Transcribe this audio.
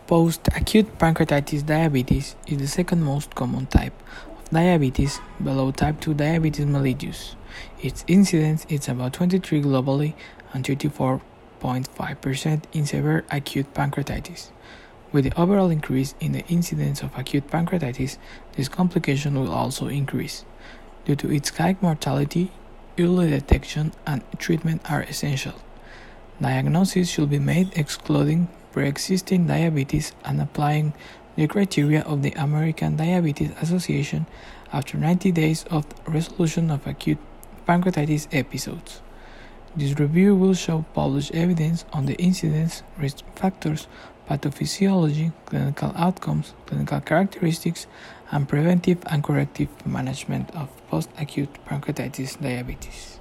Post-acute pancreatitis diabetes is the second most common type of diabetes below type 2 diabetes mellitus. Its incidence is about 23 globally and 34.5% in severe acute pancreatitis. With the overall increase in the incidence of acute pancreatitis, this complication will also increase. Due to its high mortality, early detection and treatment are essential. Diagnosis should be made excluding pre-existing diabetes and applying the criteria of the American Diabetes Association after 90 days of resolution of acute pancreatitis episodes. This review will show published evidence on the incidence, risk factors, pathophysiology, clinical outcomes, clinical characteristics, and preventive and corrective management of post-acute pancreatitis diabetes.